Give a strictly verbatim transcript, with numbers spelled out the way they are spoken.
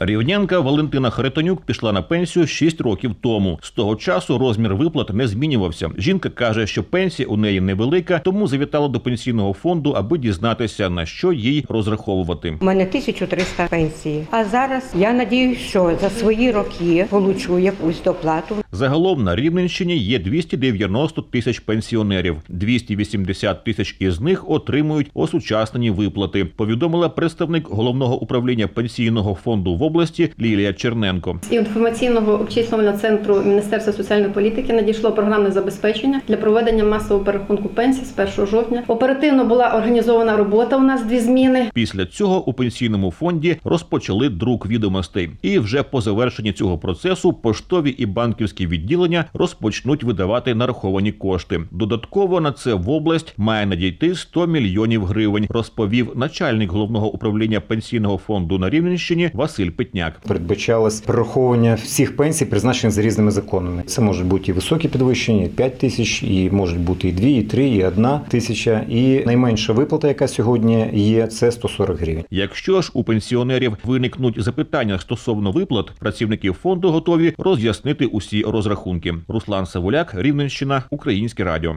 Рівнянка Валентина Харитонюк пішла на пенсію шість років тому. З того часу розмір виплат не змінювався. Жінка каже, що пенсія у неї невелика, тому завітала до пенсійного фонду, аби дізнатися, на що їй розраховувати. У мене тисяча триста пенсії, а зараз я надіюсь, що за свої роки получу якусь доплату. Загалом на Рівненщині є двісті дев'яносто тисяч пенсіонерів. двісті вісімдесят тисяч із них отримують осучаснені виплати, повідомила представник Головного управління пенсійного фонду в області Лілія Черненко. З інформаційного обчислювального центру Міністерства соціальної політики надійшло програмне забезпечення для проведення масового перерахунку пенсій з першого жовтня. Оперативно була організована робота, у нас дві зміни. Після цього у пенсійному фонді розпочали друк відомостей. І вже по завершенні цього процесу поштові і банківські відділення розпочнуть видавати нараховані кошти. Додатково на це в область має надійти сто мільйонів гривень, розповів начальник Головного управління пенсійного фонду на Рівненщині Василь Петняк. Передбачалось перераховування всіх пенсій, призначених за різними законами. Це можуть бути і високі підвищення, і п'ять тисяч, і можуть бути і дві, і три, і одна тисяча. І найменша виплата, яка сьогодні є, це сто сорок гривень. Якщо ж у пенсіонерів виникнуть запитання стосовно виплат, працівники фонду готові роз'яснити усі розрахунки. Руслан Савуляк, Рівненщина, Українське радіо.